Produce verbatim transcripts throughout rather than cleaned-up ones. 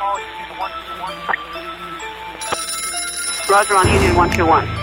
Roger on Union one two one.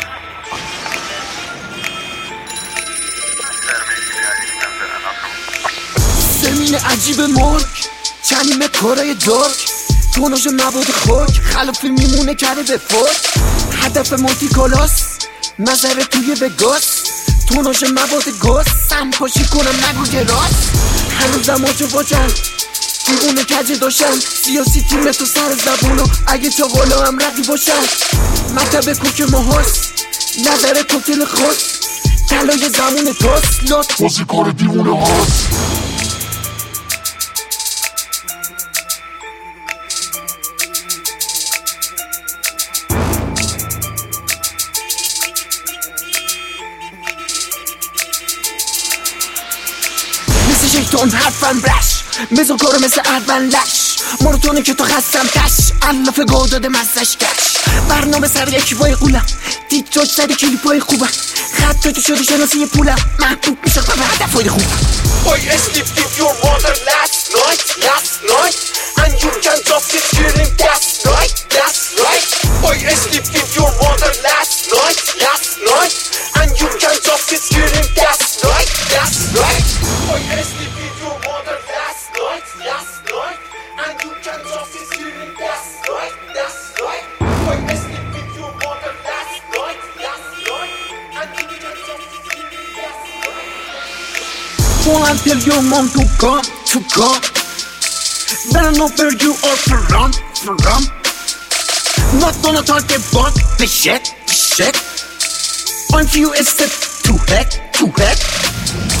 زمین عجیب مرگ چنیم کارای درک توناژ مواد خاک خلافی میمونه کرده به فرد هدف مولتی کلاس نظر توی وگاس توناژ مواد گاز سم پاشی کنم نگو راست هنوزم آجا واجن دیوونه کجه داشتن سیاسی تیم تو سر زبونو اگه چاقالا هم رقی باشن مطب کوک ماهاست نظر کوکتل خاص طلای زمون تاست لات بازی کار دیوونه هاست مثل شیطان حرفم رش مثل کارو مثل اردن لش ماراتونه که تو خستم کش علاف گاه داده مزش کش برنامه سر یکی بای قولم تیک تاک سر کلیپای خوبم خط تو شده شناسی پولم محبوب میشه به هدفای خوب Boy, I slept with your mother last night, last night And you can just sit chilling, that's right, that's right Boy, I slept with your mother last night, last night And you can just sit chilling, that's right, that's right Boy, I slept with your mother last night, last night And you can just sit chilling, that's right, that's right Boy, I slept with your mother last night, last night And you can just sit chilling, that's right Won't until your mom to come, to come Better know where you are to run, to run Not gonna talk about the shit, the shit I'm few a step to head, to head